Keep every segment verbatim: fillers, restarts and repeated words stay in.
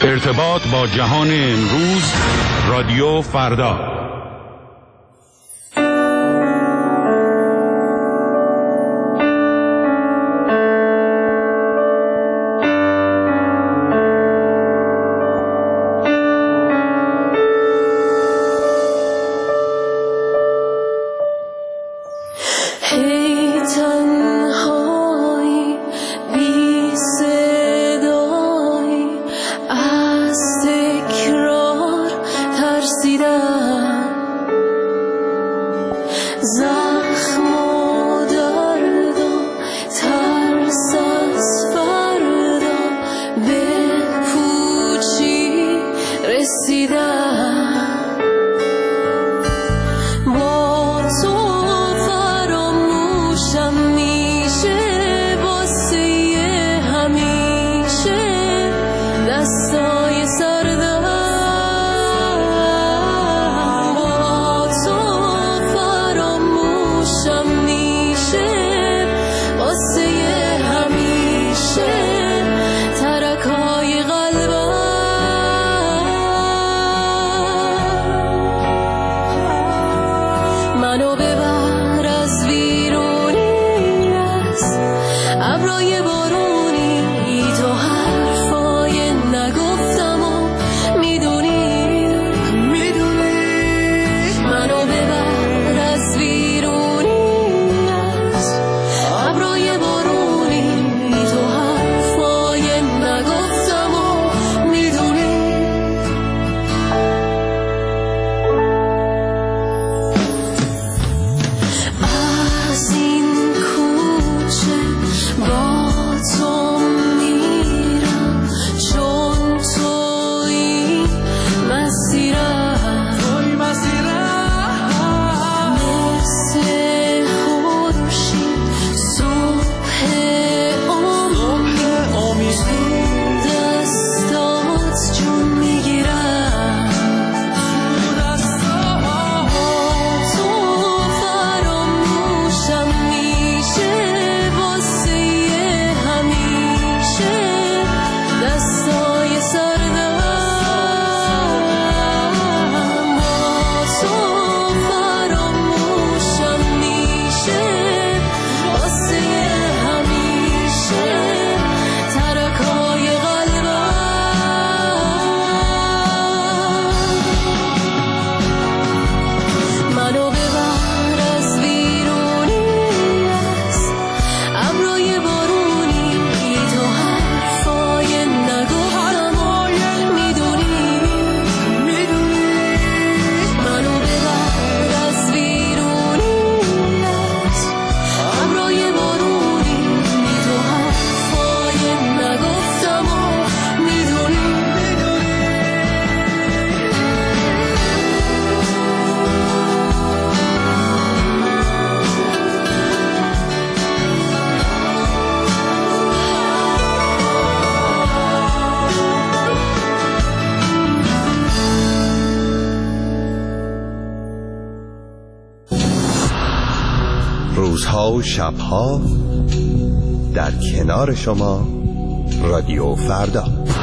ارتباط با جهان امروز، رادیو فردا. روزها و شبها در کنار شما، رادیو فردا.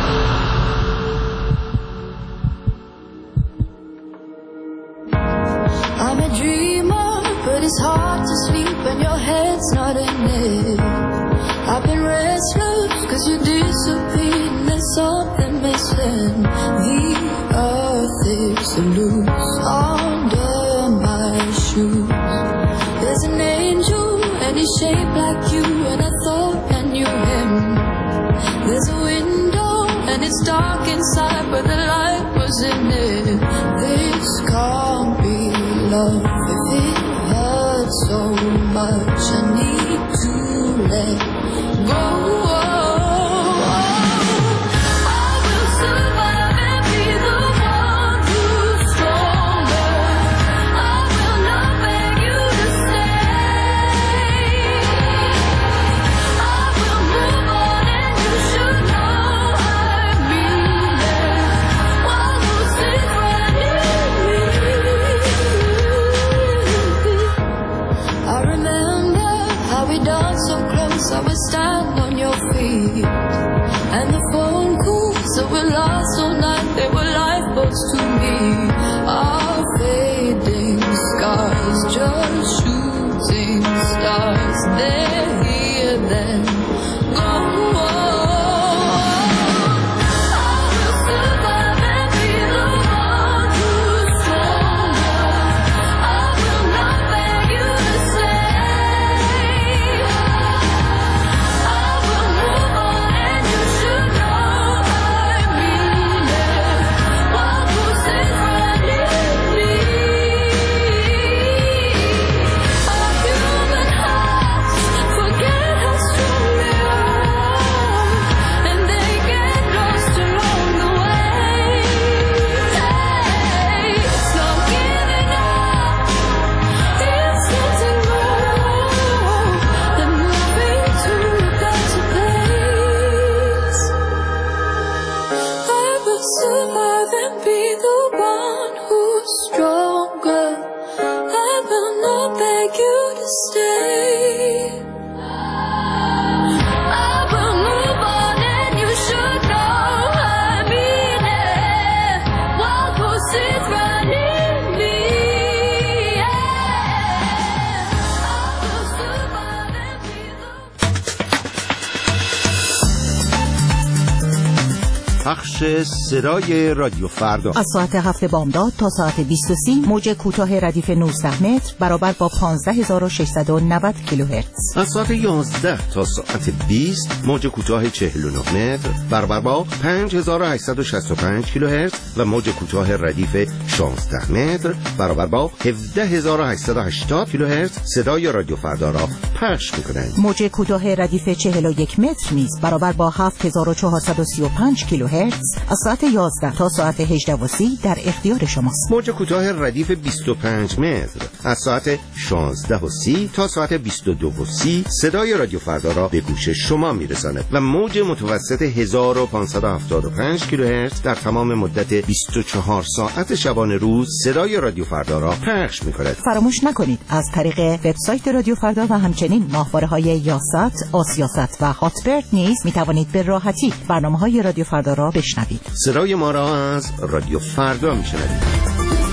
I'm a dreamer, but it's hard to sleep when your head's not in it. I've been restless cause you disappeared and there's something missing. The earth is loose under my shoes. There's an angel and he's shaped like you, and I thought I knew him. There's a window and it's dark inside, but the light was in it. This can't be love if it hurts so much. I need to let go. I would stand on your feet. were lost all night, they were lifeboats to me. Our fading scars, just shooting stars. They're here then, gone. پخش صدای رادیو فردا از ساعت هفت بامداد تا ساعت بیست و سه موج کوتاه ردیف نوزده متر برابر با پانزده هزار و ششصد و نود کیلوهرتز. از ساعت یازده تا ساعت بیست موج کوتاه چهل و نه متر برابر با پنج هزار و هشتصد و شصت و پنج کیلوهرتز و موج کوتاه ردیف شانزده متر برابر با هفده هزار و هشتصد و هشتاد کیلوهرتز صدای رادیو فردا را پخش می‌کنند. موج کوتاه ردیف چهل و یک متر نیز برابر با هفت هزار و چهارصد و سی و پنج کیلوهرتز از ساعت یازده تا ساعت هجده و سی در اختیار شماست. موج کوتاه ردیف بیست و پنج متر از ساعت شانزده و سی تا ساعت بیست و دو و سی صدای رادیو فردا را به گوش شما میرساند و موج متوسط هزار و پانصد و هفتاد و پنج کیلوهرتز در تمام مدت بیست و چهار ساعت شبانه روز صدای رادیو فردا را پخش می‌کند. فراموش نکنید از طریق وبسایت رادیو فردا و همچنین ماهواره‌های یاست، آسیاست و هاتبرد نیز می‌توانید به راحتی برنامه‌های رادیو فردا را بشنوید. صدای ما را از رادیو فردا میشنوید.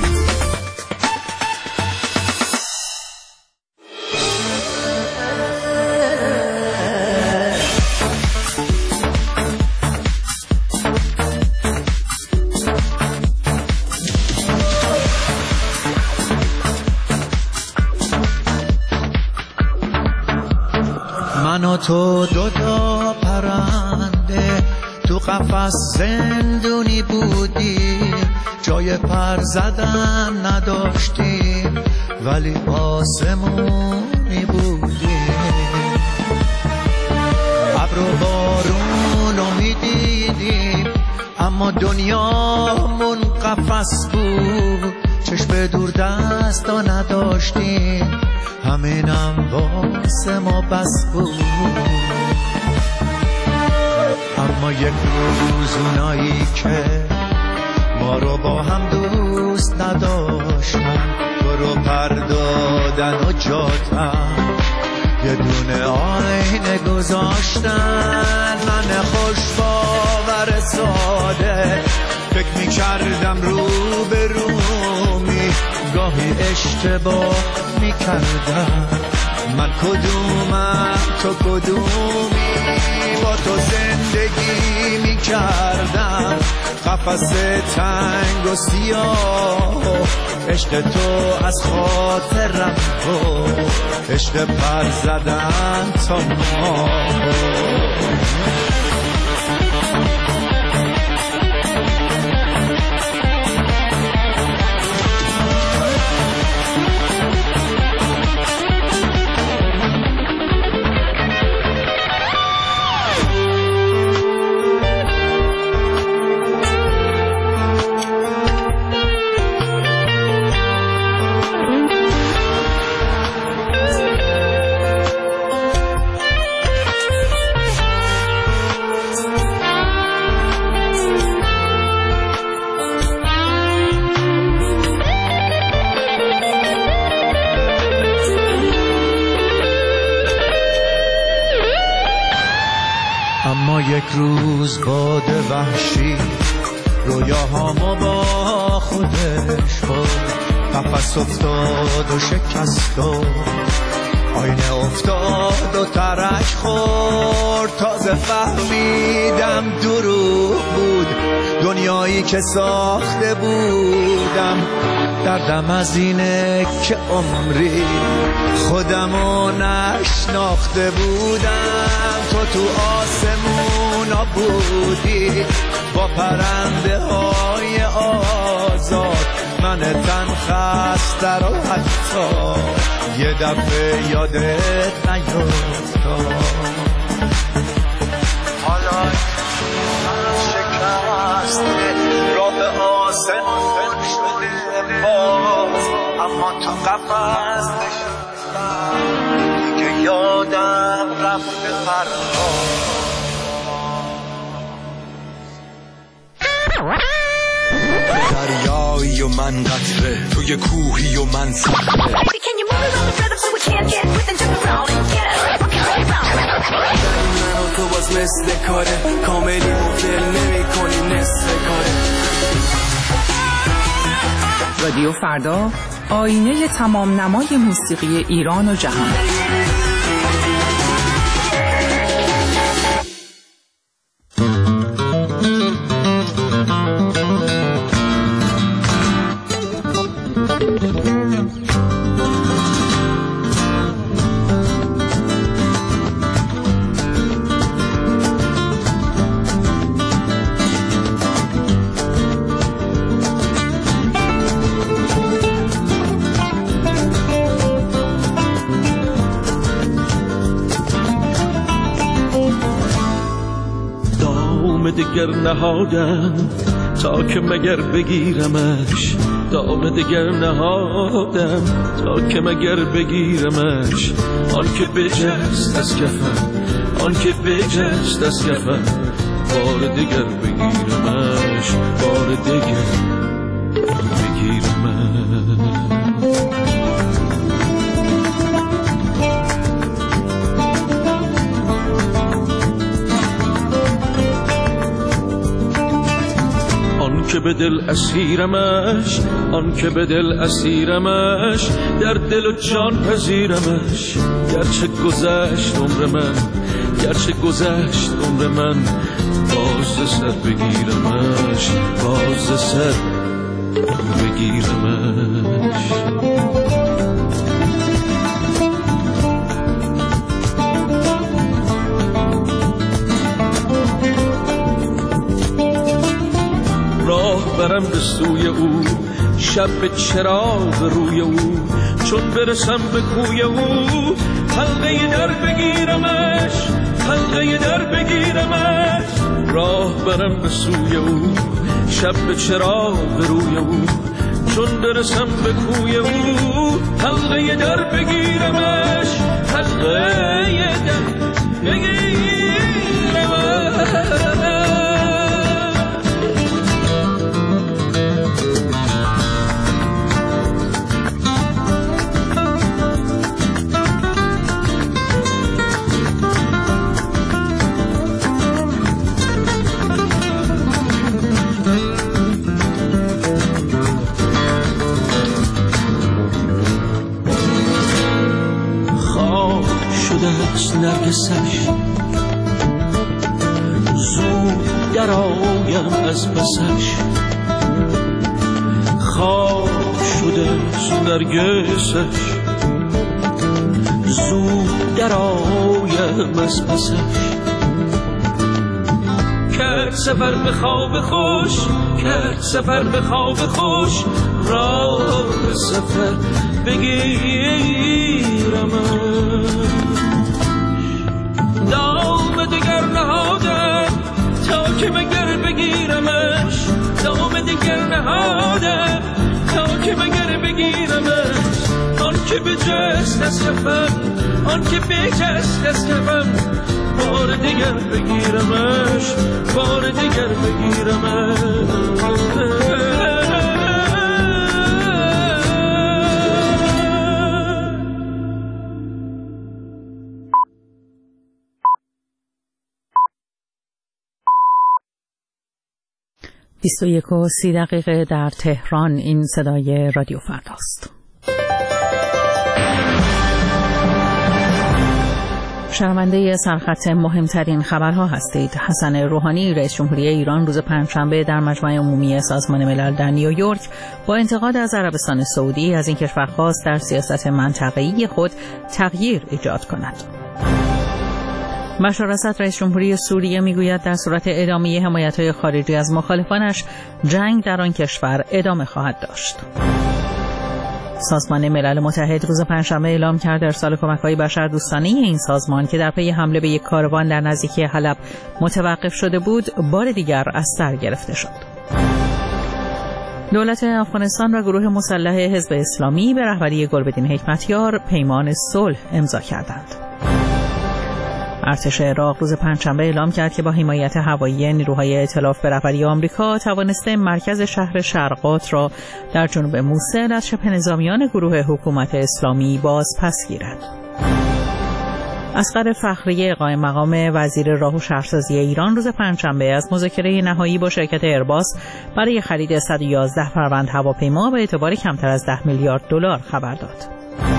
من و تو دو تا پرنده تو قفس زندونی بودیم، جای پر زدن نداشتیم ولی آسمونی بودیم. ابر و بارون رو میدیدیم اما دنیامون قفس بود، چشم دور دستا نداشتیم همینم واسه ما بس بود. اما یک روز اونایی که ما رو با هم دوست نداشتن تو رو پردادن و جاتن یه دونه آینه گذاشتن. من خوش باور ساده فکر می کردم رو به رومی، گاهی اشتباه می کردم من کدومم تو کدومی. با تو زندگی می کردم قفس تنگ و سیاه، عشق تو از خاطرم تو عشق پر زدن تا ما. روز باد وحشی رویاهامو با خودش برد، قفس افتاد و شکست و آینه افتاد و ترک خورد. تازه فهمیدم دروغ بود دنیایی که ساخته بودم. دردم از اینه که عمری خودمو نشناخته بودم. تو تو آسمونا بودی با پرنده های آزاد، من تن خسته رو حتی یه دفعه یادت نیفتاد. حالا من شکسته راه آسمون شده باز، اما تو قفص نشستم دیگه یادم رفته پرواز. دریایی و من قطره، توی کوهی و من صخره. من و تو باز مثل کاره، کاملی مفل نمی کنی نصف کاره. رادیو فردا، آینه تمام نمای موسیقی ایران و جهان. دگر نهادم تا که مگر بگیرمش، دام دگر نهادم تا که مگر بگیرمش. آن که بجست از کفم، آن که بجست از کفم، بار دگر بگیرمش، بار دگر بگیرمش. که به دل اسیرمش، آن که به دل اسیرمش، در دل و جان پذیرمش. گرچه گذشت عمر من، گرچه گذشت عمر من، باز سر بگیرمش، باز سر بگیرمش. راه برم به سوی او، شب به چراغ روی او، چون برسم به کوی او، حلقه در بگیرمش، حلقه در بگیرمش. راه برم به سوی او، شب به چراغ روی او، چون برسم به کوی او، حلقه در بگیرمش، حلقه در بگیرمش. نرگسش زود در آیم از پسش، خواب شده نرگسش زود در آیم از پسش. کرد سفر به خواب خوش، کرد سفر به خواب خوش، راه سفر بگیرمش. دام دگر نهادم تا که مگر بگیرمش، دام دگر نهادم تا که مگر بگیرمش. آن که بجست از کفم، آن که بجست از کفم، بار دیگر بگیرمش، بار دیگر بگیرمش. بیست و یک و سی دقیقه در تهران. این صدای رادیو فرداست. شنونده سرخط مهمترین خبرها هستید. حسن روحانی رئیس جمهوری ایران روز پنجشنبه در مجمع عمومی سازمان ملل در نیویورک با انتقاد از عربستان سعودی از این کشور خواست در سیاست منطقه‌ای خود تغییر ایجاد کند. بشار اسد رئیس جمهوری سوریه میگوید در صورت ادامه حمایت‌های خارجی از مخالفانش جنگ در آن کشور ادامه خواهد داشت. سازمان ملل متحد روز پنجشنبه اعلام کرد ارسال کمک‌های بشردوستانه این سازمان که در پی حمله به یک کاروان در نزدیکی حلب متوقف شده بود بار دیگر از سر گرفته شد. دولت افغانستان و گروه مسلح حزب اسلامی به رهبری گلبدین حکمتیار پیمان صلح امضا کردند. ارتش عراق روز پنجشنبه اعلام کرد که با حمایت هوایی نیروهای ائتلاف به رهبری آمریکا توانسته مرکز شهر شرقات را در جنوب موصل از شبه نظامیان گروه حکومت اسلامی باز پس گیرد. اصغر فخری قائم مقام وزیر راه و شهرسازی ایران روز پنجشنبه از مذاکره نهایی با شرکت ایرباس برای خرید صد و یازده فروند هواپیما به اعتبار کمتر از ده میلیارد دلار خبر داد.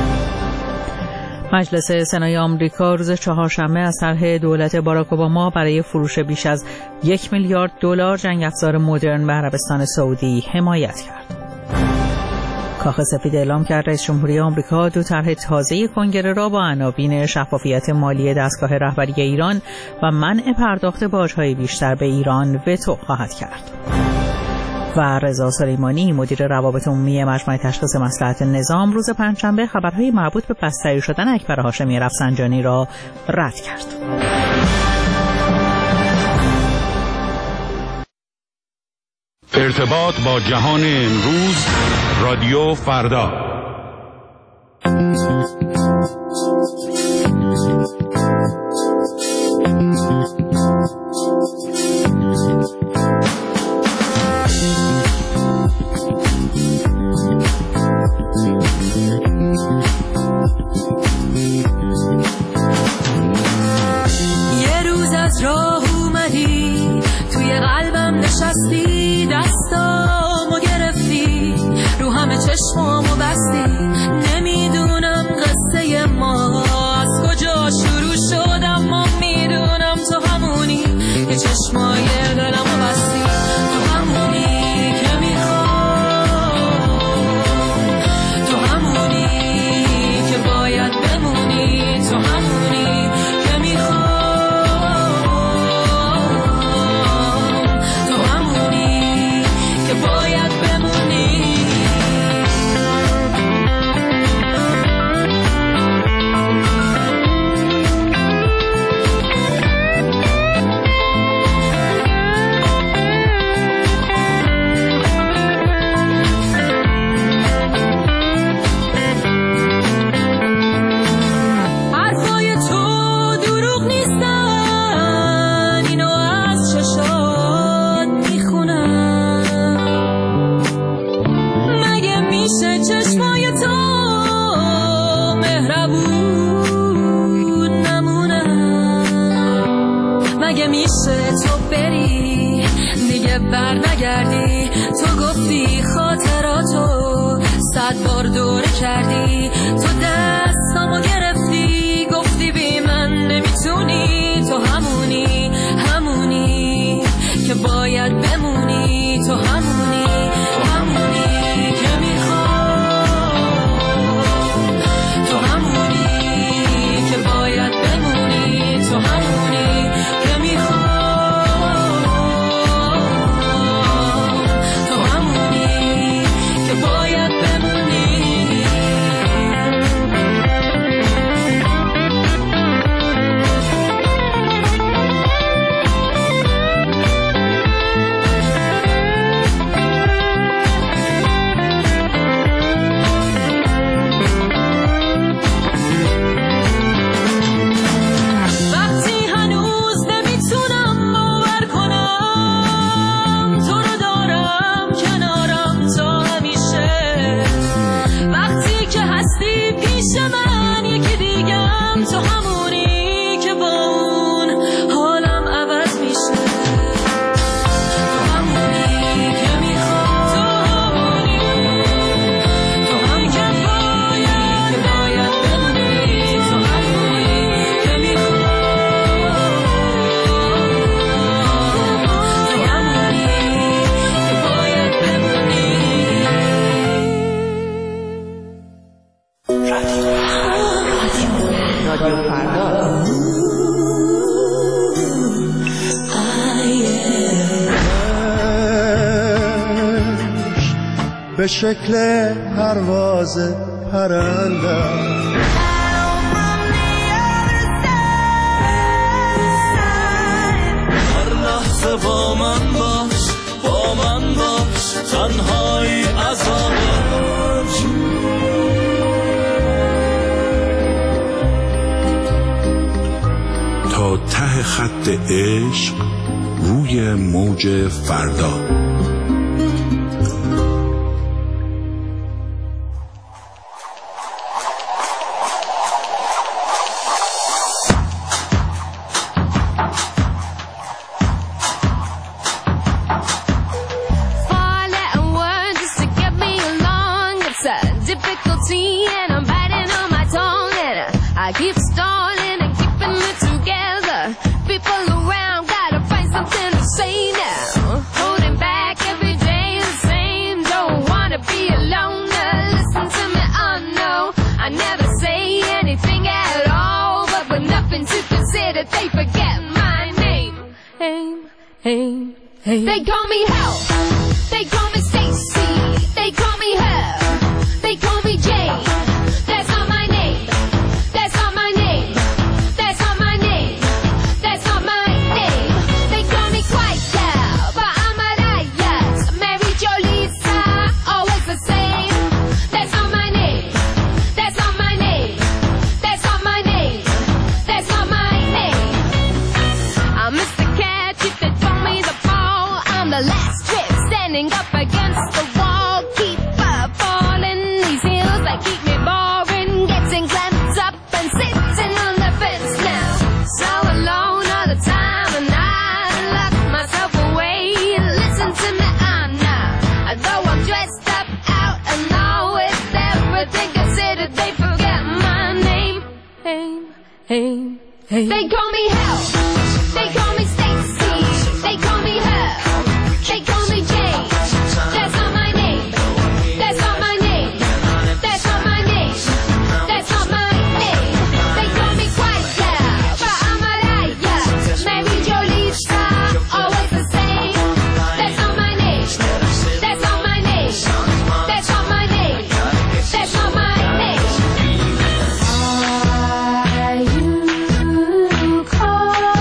مجلس سنای آمریکا روز چهارشنبه از طرح دولت باراک اوباما برای فروش بیش از یک میلیارد دلار جنگ افزار مدرن به عربستان سعودی حمایت کرد. کاخ سفید اعلام کرد رئیس جمهوری آمریکا دو طرح تازه کنگره را با عناوین شفافیت مالی دستگاه رهبری ایران و منع پرداخت باج‌های بیشتر به ایران وتو خواهد کرد. و رضا سلیمانی مدیر روابط عمومی مجمع تشخیص مصلحت نظام روز پنجشنبه خبرهای مربوط به بستری شدن اکبر هاشمی رفسنجانی را رد کرد. ارتباط با جهان امروز، رادیو فردا. یه روز از راه اومدی توی قلبم نشستی، دستامو گرفتی رو همه چشمامو بستی. نمیدونم قصه ما از کجا شروع شد، اما میدونم تو همونی که چشمای دلمو بستی. تو همونی که میخوام، تو همونی که باید بمونی، تو همونی که میخوام، تو همونی که باید بمونی. بر نگردی، تو گفتی خاطراتو صد بار دوره کردی. تو دستامو گرفتی گفتی بی من نمیتونی، تو همونی همونی که باید بمونی، تو همونی همونی که میخوام، تو همونی که باید بمونی، تو همونی که میخوام. به شکل پرواز پرندم. هر لحظه با من باش، با من باش، تنهایی عذابم. تا ته خط عشق روی موج فردا. They forget my name. Hey, hey, hey. They call me Hell. They call me Stacy. They call me Her. They call me Jane. That's not my name. That's not my name. That's not my name. That's not my name. They call me Quiet Girl, but I'm a riot. Mary Jo Lisa, always the same. That's not my name. That's not my name. That's not my name. That's not my I'm Mister Catch if they throw me the ball. I'm the last trip standing up against the wall. Keep uh, falling these hills that keep me boring. Getting clamped up and sitting on the fence now. So alone all the time and I lock myself away. Listen to me, I'm not. Although I'm dressed up out and all with everything considered, they forget my name. Hey, hey, hey. They call me Hell. They call me Stacy, they call me Her, they call me Jane. That's not my name, that's not my name, that's not my name, that's not my name. They call me Quiet Girl, but I'm a riot. Mary Jo Lisa, always the same. That's not my name, that's not my name, that's not my name, that's not my name. Are you call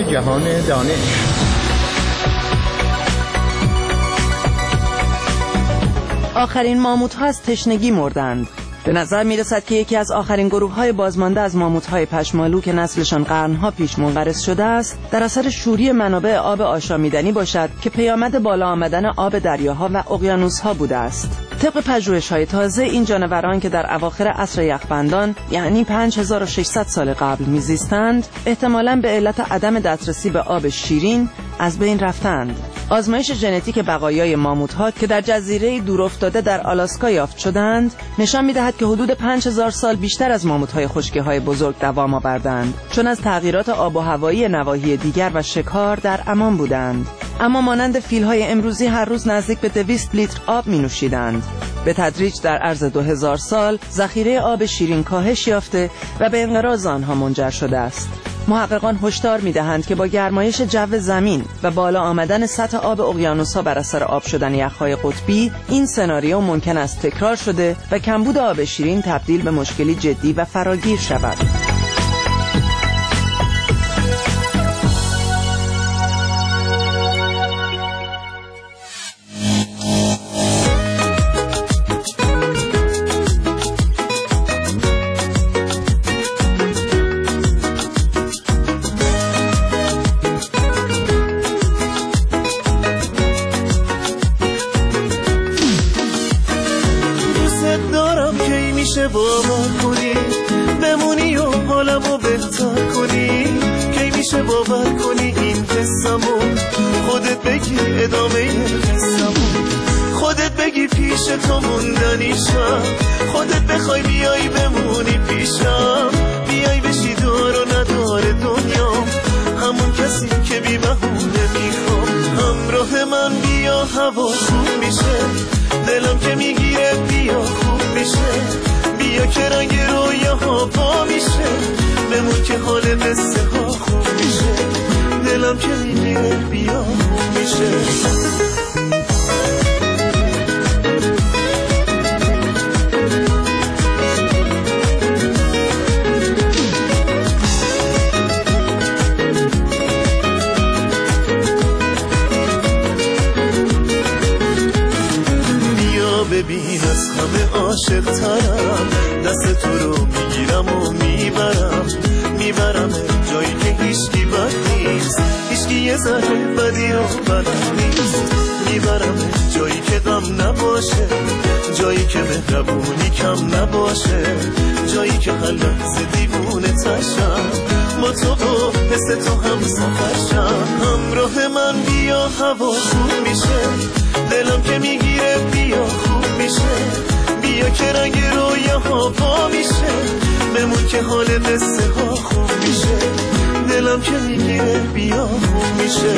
جهان دانش. آخرین ماموت‌ها از تشنگی مردند. به نظر می‌رسد که یکی از آخرین گروه‌های بازمانده از ماموت‌های پشمالو که نسلشان قرن‌ها پیش منقرض شده است، در اثر شوری منابع آب آشامیدنی باشد که پیامد بالا آمدن آب دریاها و اقیانوس‌ها بوده است. طبق پژوهش‌های تازه، این جانوران که در اواخر عصر یخبندان یعنی پنج هزار و ششصد سال قبل میزیستند، احتمالاً به علت عدم دسترسی به آب شیرین از بین رفتند. آزمایش ژنتیک بقایای ماموت‌ها که در جزیره دورافتاده در آلاسکا یافت شدند، نشان می‌دهد که حدود پنج هزار سال بیشتر از ماموت‌های خشکی‌های بزرگ دوام آوردند، چون از تغییرات آب و هوایی نواحی دیگر و شکار در امان بودند. اما مانند فیل‌های امروزی هر روز نزدیک به دویست لیتر آب می‌نوشیدند. به تدریج در عرض دو هزار سال ذخیره آب شیرین کاهش یافته و به انقراض آنها منجر شده است. محققان هشدار می‌دهند که با گرمایش جو زمین و بالا آمدن سطح آب اقیانوس‌ها بر اثر آب شدن یخ‌های قطبی، این سناریو ممکن است تکرار شده و کمبود آب شیرین تبدیل به مشکلی جدی و فراگیر شود. خودت بخوای بیای بمونی پیشم، بیای بشی دار و ندار دنیا، همون کسی که بی بهونه میخوام. همراه من بیا هوا خوب میشه، دلم که میگیره بیا خوب میشه، بیا که رنگ رویاها با میشه، بمون که حال قصه ها خوب میشه، دلم که میگیره بیا خوب میشه. ببین از همه عاشق ترم، دست تو رو میگیرم و میبرم، میبرم جایی که هیچکی بد نیست، هیچکی یه ذره بدی رو بلد نیست، میبرم جایی که غم نباشه، جایی که مهربونی کم نباشه، جایی که هر لحظه دیوونه تشم، با تو و حس تو هم سفرشم. همراه من بیا هوا خوب میشه، دلم که میگیره بیا خوب میشه، بیا که رنگ رویاها با میشه، بمون که حال قصه ها خوب میشه، دلم که میگیره بیا خوب میشه.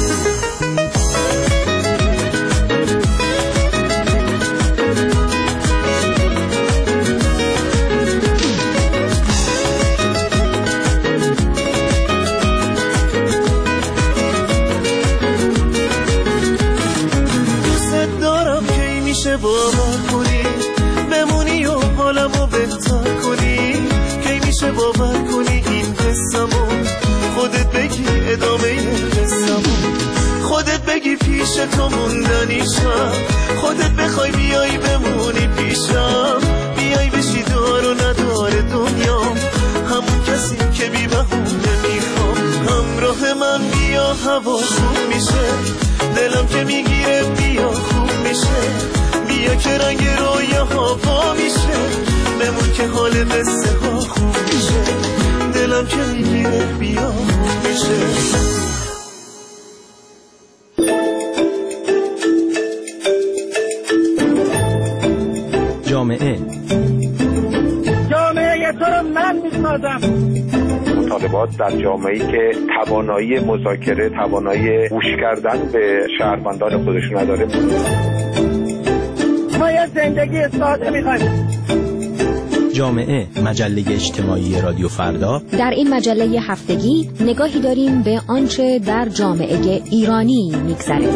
باور کنی بمونی و حالمو بهتر کنی، کی میشه باور کنی این قصه‌مو، خودت بگی ادامه قصه‌مو، خودت بگی پیش تو موندنیشم، خودت بخوای بیای بمونی پیشم، بیای بشی دار و ندار دنیا، همون کسی که بی بهونه میخوام. همراه من بیا هوا خوب میشه، دلم که میگیره بیا خوب میشه، بیا که رنگ رویاها با میشه، بمون که حال قصه ها خوب میشه، دلم که میگیره بیا خوب میشه. جامعه جامعه تو رو من میسازم. مطالبات در جامعه‌ای که توانایی مذاکره، توانایی گوش کردن به شهروندان خودش نداره. ما یه زندگی ساده میخوایم. جامعه، مجله اجتماعی رادیو فردا. در این مجله هفتگی نگاهی داریم به آنچه در جامعه ایرانی میگذره.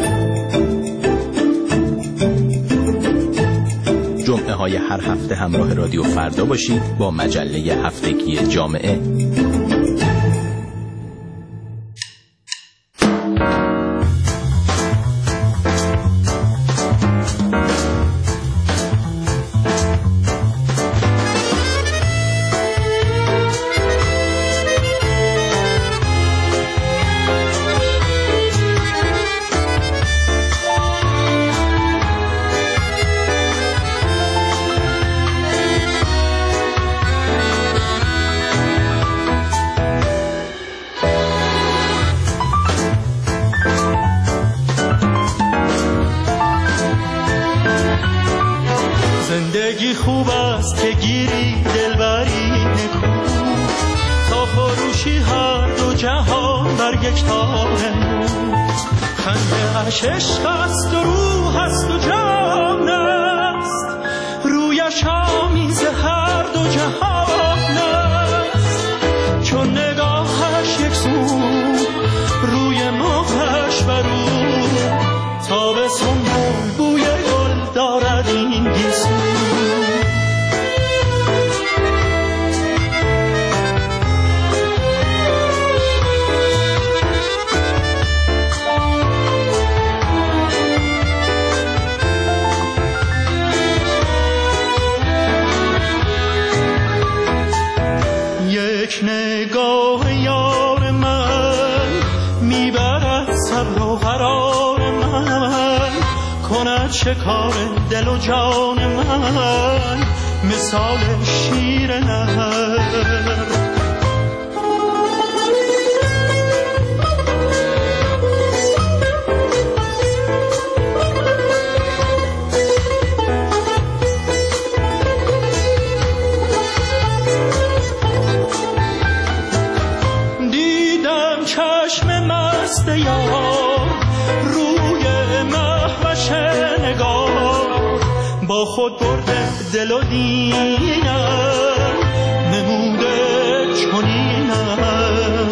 جمعه های هر هفته همراه رادیو فردا باشید با مجله هفتگی جامعه. گیری دلبری نکو تا فروشی هر دو جهان بر یک تار مو خنده اش عشق است و روح است و جان است رویش آمیز هر دو جهان است چون نگاهش یک سو روی مخش برو تابستون بوی گل دارد این گیسو یک نگاه یار من میبرد صبر و قرار من کند شکار دل و جان من مثال شیر نهر با خود برده دل و دینم نموده چنینم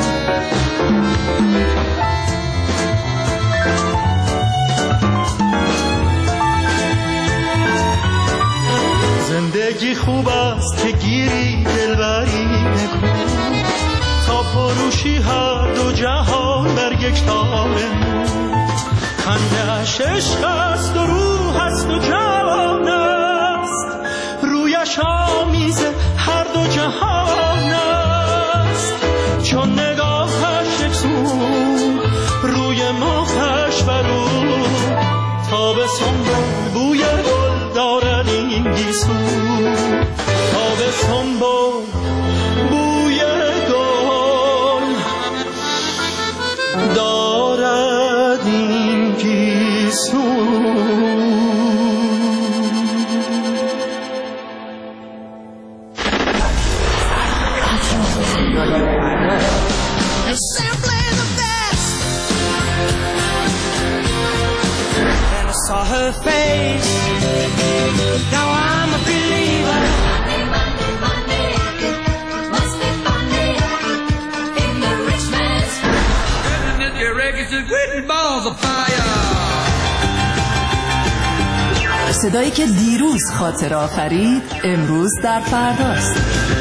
زندگی خوب است که گیری دلبری نکو تا فروشی هر دو جهان بر یک تار مو خنده اش عشق است و روح است و جان است رویش آمیز هر دو جهان است چون نگاهش یک سو روی مخش برو تابستون بوی گل دارد این گیسو تابستون بوی گل دارد این گیسو Saw her face. Now I'm a believer. Monday, Monday, Monday. It must be Monday in the rich man's world. Isn't it your records and written balls of fire? صدایی که دیروز خاطر آفرید امروز در فرداست.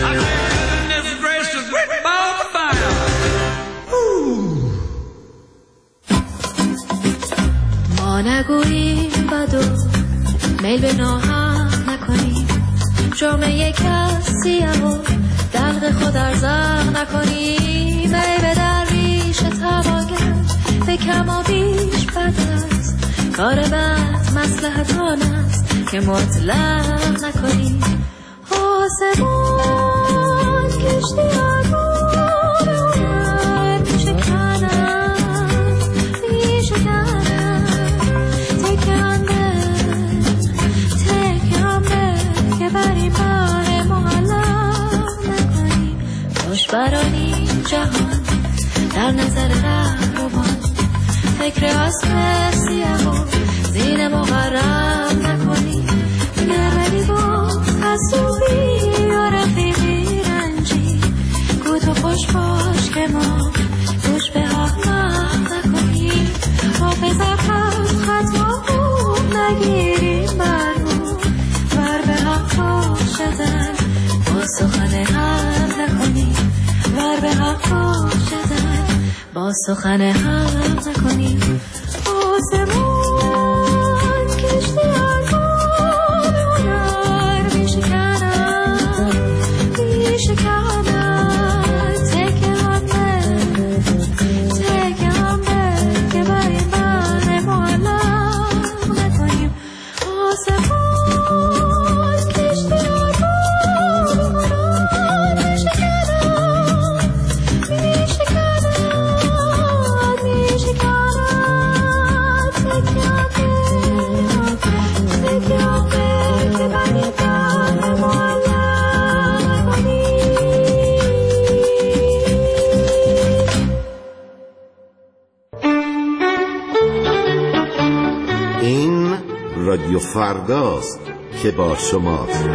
ما نگوییم بدو میل به ناحق نکنیم جامعه کسی و دلق خود ارزاق نکنیم ای به درویش تواگر به کم و بیش بد است کار بد مصلحت آن است که مطلق نکنیم آسمان کشتی آگون اونر میشه کنن میشه کنن تکانه تکانه که بری بار معلق نکنیم خوش برانی جهان در نظر رهروان فکر اسم سیاه و زین مغرم نکنیم نرمدی با حسوبی و رفیقی رنجی گو تو خوش باش که ما گوش به احمق نکنیم حافظ اقلب خطا خوب نگیریم برمون ور به حق باشدن با سخن هم نکنیم ور به حق باشدن با سخن هم نکنیم آسمان کشتی آگون اونر میشه کنن میشه کنن تکه همه تکه همه که برای من معلق نکنیم آسمان کشتی آگون اونر میشه کنن میشه کنن میشه کنن رادیو فرداست که با شماست.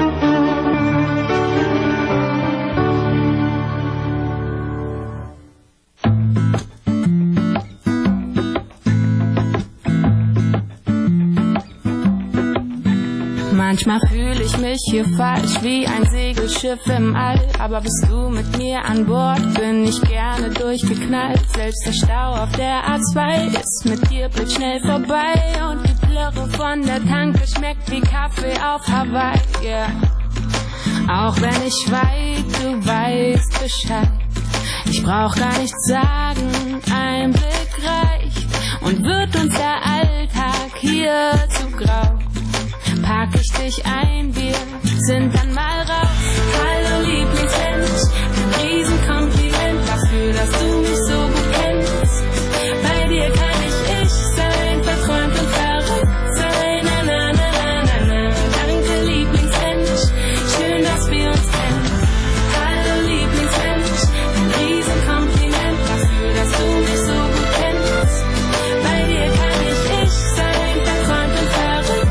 Manchmal fühle ich mich hier falsch wie ein Segelschiff im All, aber bist du mit mir an Bord, bin ich gerne durchgeknallt. Selbst der Stau auf der A zwei ist mit dir blitzschnell vorbei und die Plörre von der Tanke schmeckt wie Kaffee auf Hawaii, yeah. Auch wenn ich schweig, du weißt Bescheid. Ich brauch gar nichts sagen, ein Blick reicht und wird uns der Alltag hier zu grau. Pack ich dich ein, wir sind dann mal raus. Hallo Lieblingsmensch, ein Riesenkompliment dafür, dass du mich so gut kennst. Bei dir kann ich ich sein, verträumt und verrückt sein. Na, na, na, na, na, na. Danke Lieblingsmensch, schön, dass wir uns kennen. Hallo Lieblingsmensch, ein Riesenkompliment dafür, dass du mich so gut kennst. Bei dir kann ich ich sein, verträumt und verrückt.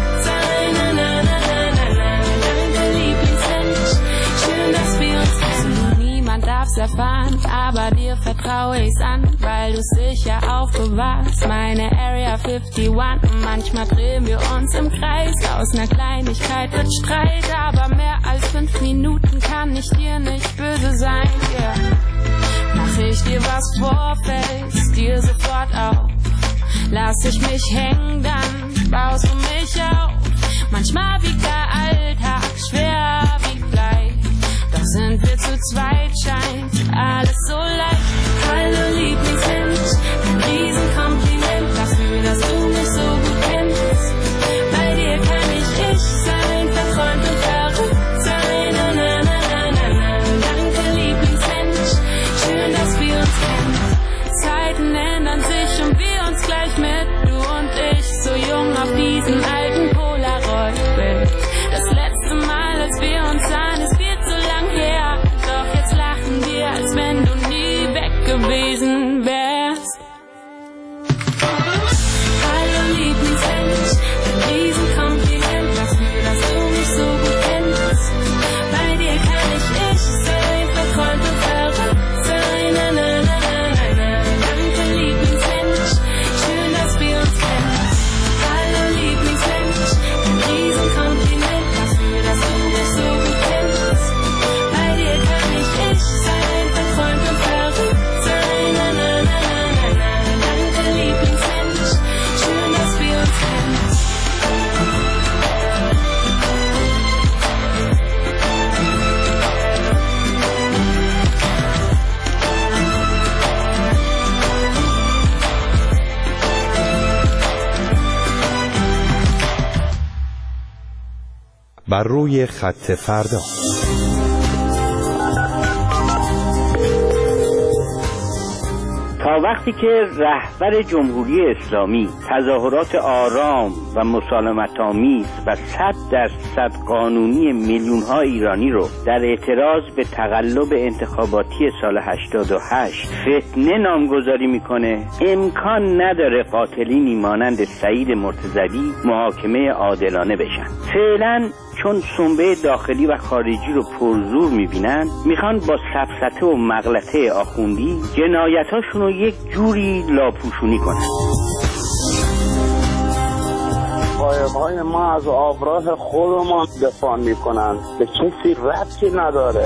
Darf's erfahren, aber dir vertraue ich's an, weil du's sicher aufbewahrst. Meine Area einundfünfzig, manchmal drehen wir uns im Kreis. Aus ner Kleinigkeit wird Streit, aber mehr als fünf Minuten kann ich dir nicht böse sein, yeah. Mach ich dir was vor, fällst dir sofort auf. Lass ich mich hängen, dann baust du mich auf. Manchmal wiegt der Alltag schwer wie Blei, doch sind wir zu zweit, scheint alles so leicht. Hallo Lieblingsmensch, ein Riesenkompliment dafür, dass du mich so gut kennst. Bei dir kann ich ich sein, verträumt und verrückt sein. Na, na, na, na, na, na. Danke Lieblingsmensch, schön, dass wir uns kennen. Zeiten ändern sich und wir uns gleich mit, du und ich, so jung auf diesem alten Polaroid-Bild. Das letzte Mal, als wir uns sahen, ist viel zu lang her, doch jetzt lachen wir, als wenn du nie weg gewesen wärst. Hallo Lieblingsmensch, ein Riesenkompliment dafür, dass du mich so gut kennst. Bei dir kann ich ich sein, verträumt und verrückt sein. Na, na, na, na, na, na. Danke Lieblingsmensch, schön, dass wir uns kennen. Hallo Lieblingsmensch, ein Riesenkompliment dafür, dass du mich so gut kennst. Bei dir kann ich ich sein, verträumt und verrückt sein. Na, na, na, na, na, na. Danke Lieblingsmensch, schön, dass wir uns kennen. بر روی خط فردا. تا وقتی که رهبر جمهوری اسلامی تظاهرات آرام و مسالمت‌آمیز و صد درصد قانونی میلیون‌ها ایرانی رو در اعتراض به تقلب انتخاباتی سال هشتاد و هشت فتنه نامگذاری میکنه، امکان نداره قاتلینی مانند سعید مرتضوی محاکمه عادلانه بشن. فعلا چون سنبه داخلی و خارجی رو پرزور میبینن، میخوان با سفسطه و مغلطه آخوندی جنایتاشون رو یک جوری لاپوشونی کنن. قایق‌های ما از آبراه خودمان دفاع میکنند، به کسی ربطی نداره.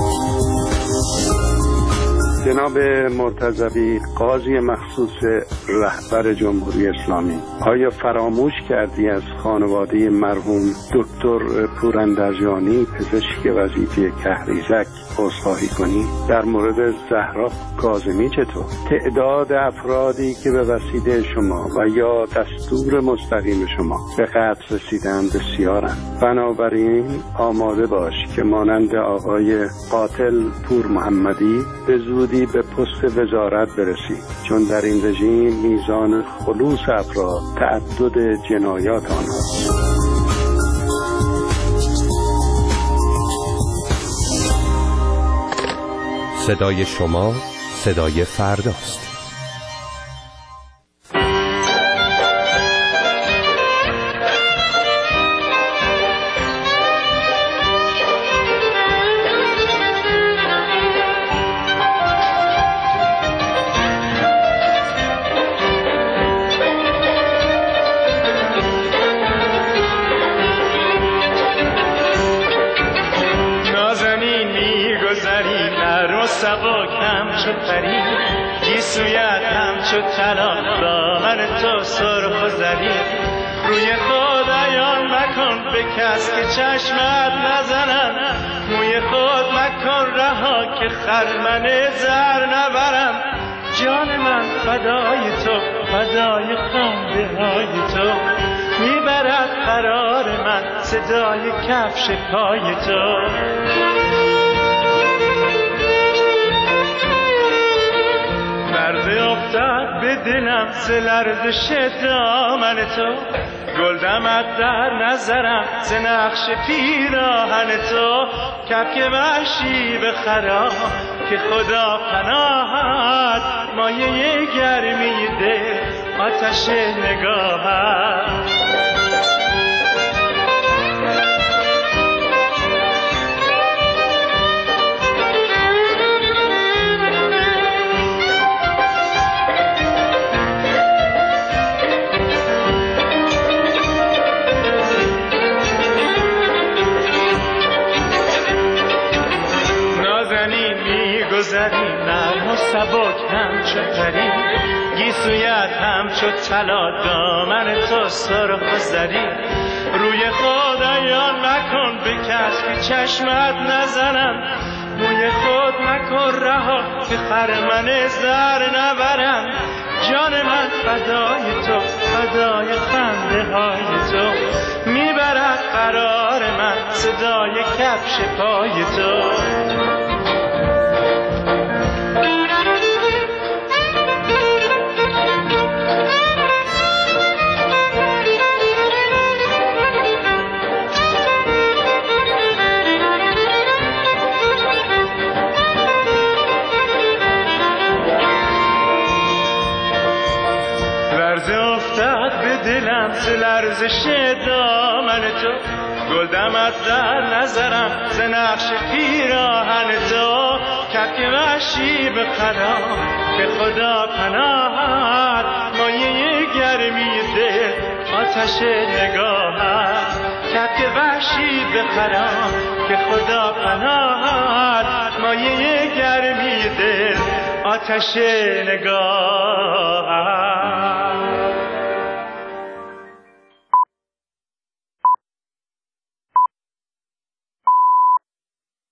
جناب مرتضوی، قاضی مخصوص رهبر جمهوری اسلامی، آیا فراموش کردی از خانواده مرحوم دکتر پوراندرجانی پزشک وظیفه کهریزک عذرخواهی کنی؟ در مورد زهرا کاظمی چطور؟ تعداد افرادی که به وسیله شما و یا دستور مستقیم شما به قتل رسیدن بسیارند. بنابراین آماده باش که مانند آقای قاتل پور محمدی به زودی به پست وزارت برسی، چون در این رژیم میزان خلوص افراد تعدد جنایات آنهاست. صدای شما صدای فرداست. نرم و سبک همچو پری، گیسویت همچو طلا، دامن تو سرخ و زرین. روی خود عیان مکن به کس که چشمت نزنم، موی خود مکن رها که خرمن زر نبرم. جان من فدای تو، فدای خنده های تو، میبرد قرار من صدای کفش پای تو. لرزه افتاد به دلم ز لرزش دامن تو، گل دمد در نظرم ز نقش پیراهن تو. کبک وحشی به خرام که خدا پناهت، مایه گرمی دل آتش نگاهت. نرم و سبک همچو پری، گیسویت همچو طلا، دامن تو سرخ و زرین. روی خود عیان مکن به کس که چشمت نزنم، موی خود مکن رها که خرمن زر نبرم. جان من فدای تو، فدای خنده های تو، میبرد قرار من صدای کفش پای تو. دلم ز لرزش دامن تو، گل دمد در نظرم ز نقش پیراهن تو. کبک وحشی به خرام که خدا پناهت، مایه گرمی دل آتش نگاهت. کبک وحشی به خرام که خدا پناهت، مایه گرمی دل آتش نگاهت.